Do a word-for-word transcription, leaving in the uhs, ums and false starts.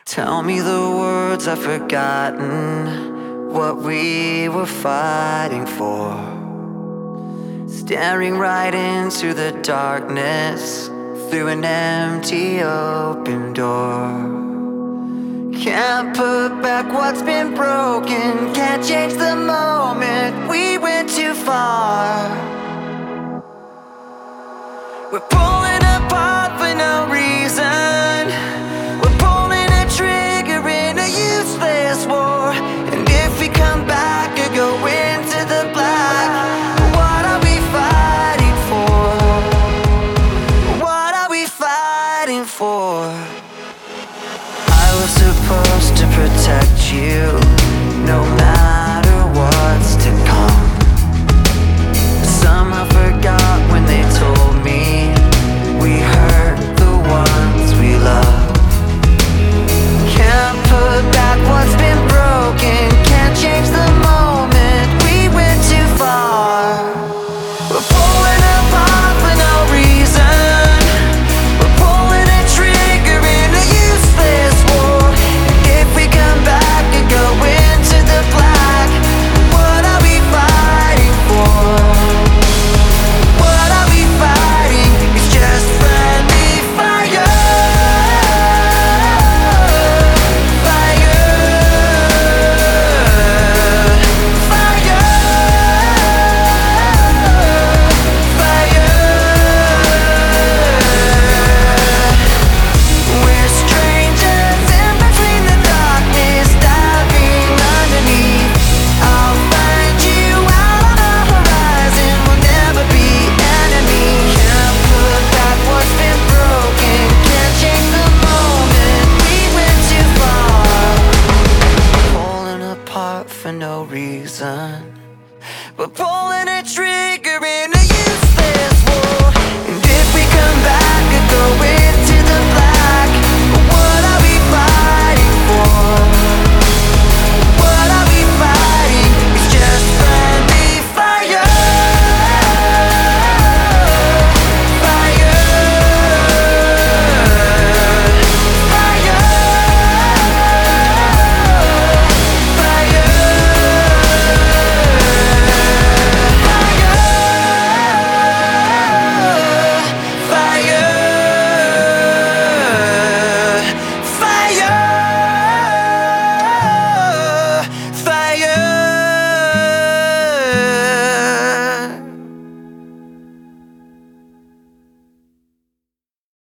Tell me the words I've forgotten, what we were fighting for. Staring right into the darkness, through an empty open door. Can't put back what's been broken, can't change the moment we went too far. We're pulling apart for no reason, we're pulling a trigger in a useless war. And if we come back or go into the black, what are we fighting for? What are we fighting for? I was supposed to protect you, no matter what's to come. Somehow forgot when they told me we hurt the ones we love. Can't put back what's been broken, can't change the moment we went too far. We're pulling apart for no reason, we're pulling a trigger in a useless war. And if we come back and go into the black, what are we fighting for? What are we fighting? It's just friendly fire. Fire. Fire. Fire. We're strangers in between the darkness, diving underneath. I'll find you out on the horizon, we'll never be enemies. Can't put back what's been broken, can't change the moment we went too far. Pulling apart for no reason, we're pulling a trigger in a